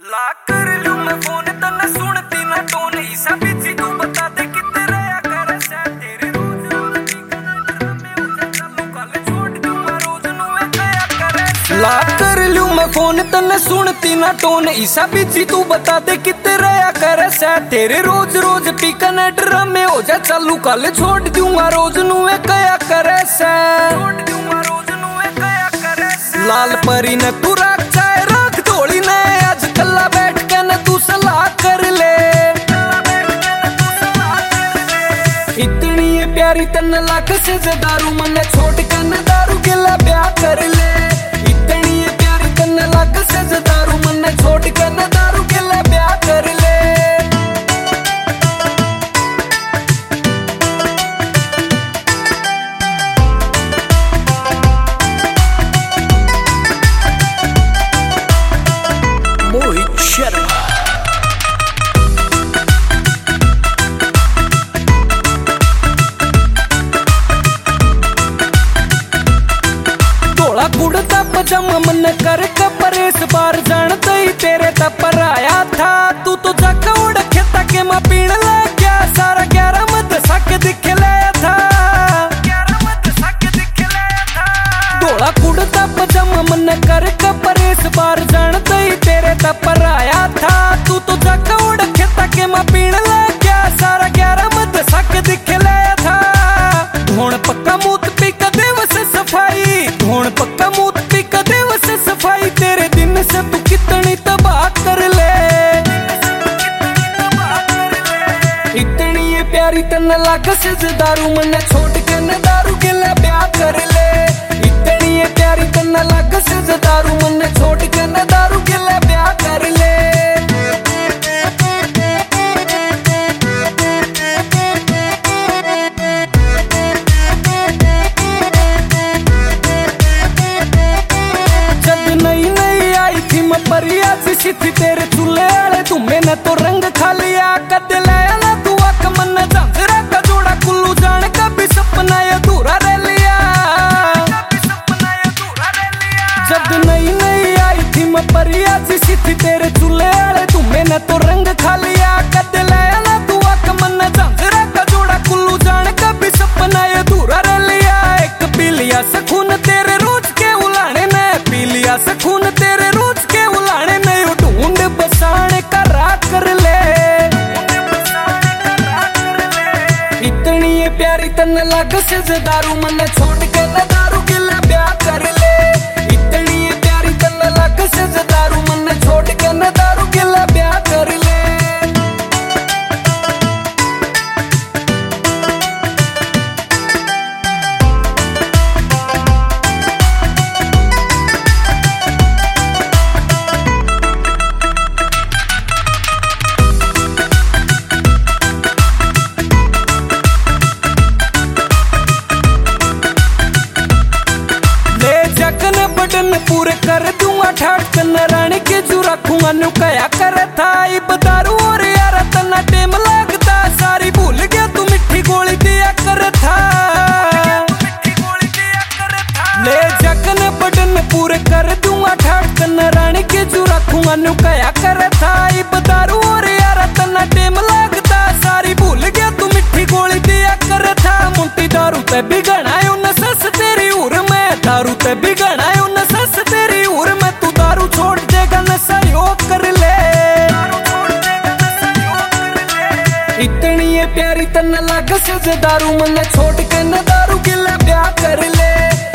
ला कर लूं मैं फोन तन्ने सुनती ना टोन ईसा बिजी तू बता दे कितने रहा कर से तेरे रोज रोज में हो जा चालू कल छोड़ दूंगा रोज नु मैं क्या करे ला कर लूं मैं फोन तन्ने सुनती ना टोन ईसा बिजी तू बता दे कितने रहा कर से तेरे रोज रोज पीकने ड्रम में हो जा चालू कल छोड़ दूंगा रोज नु मैं क्या करे से छोड़ दूंगा रोज नु मैं क्या करे से लाल परी ने तू रख चाहे रख धोली ने आज कल्ला बैठ के न तू सलाह कर ले इतनी ये प्यारी तन लाख से दारू मन छोड़ के न दारू गिला ब्याह कर ले इतनी ये प्यारी तन लाख से दारू मन छोड़ के न दारू गिला ब्याह कर ले मोहित शर्मा थोड़ा कुड़ता पजामा मन कर कपरेस बार जानते ही तेरे तपर आया था तू तो जाका उड़ खेता के मां पीण लग गया सारा 11 मत सक दिख लाया था 11 मत सक दिख लाया था थोड़ा कुड़ता पजामा मन कर कपरेस बार जानते ही तेरे तपर आया था तू तो जाका उड़ खेता के मां पीण लग गया सारा 11 मत सक दिख लाया था धोण पक्का मूत पी कदे वस सफाई धोण पक्का मूत पी कदे वस सफाई तेरे दिन से तू कितनी तबाह कर ले इतनी ये प्यारी तन लाख से दारू मन छोड़ के न दारू गिला ब्याह कर ले इतनी ये प्यारी तन लाख से दारू मन छोड़ के न दारू गिला ब्याह कर ले परिया सी थी तेरे चूल्हे आले तुम्हें न तो रंग खा लिया कद लाया ना तू आक मन झांझरा का जोड़ा कुल्लू जान का भी सपना अधूरा रह लिया जब नई नई आई थी मैं परिया सी थी तेरे चूल्हे आले तुम्हें न तो रंग खा लिया कद लाया ना तू आक मन झांझरा का जोड़ा कुल्लू जान का भी सपना अधूरा रह लिया एक पी लिया सखून तेरे रोज के उलाने ने पी लिया सखून तेरे रोज के उलाने नहीं ढूंढ बसाने का रात कर ले इतनी ये प्यारी तन लाग से दारू मन छोड़ के न दारू गिला ब्याह कर ले इतनी ये प्यारी तन लाग से दारू मन छोड़ के न दारू गिला ब्याह कर ले बटन पूरे कर दूंगा ठाट कन रानी के जू रखूंगा नु कया कर था इब दारू और यार तना टेम लगता सारी भूल गया तू मिठी गोली दिया कर था ले जकन बटन पूरे कर दूंगा ठाट कन रानी के जू रखूंगा नु कया कर था इब दारू और यार तना टेम लगता सारी भूल गया तू मिठी गोली दिया कर था मुंटी दारू ते बिगड़ायो न सस तेरी उर में दारू ते बिगड़ायो न सस तेरी उर में तू दारू छोड़ देगा न सहयोग कर ले इतनी ये प्यारी तन लाग से दारू मन छोड़ के न दारू गिला ब्याह कर ले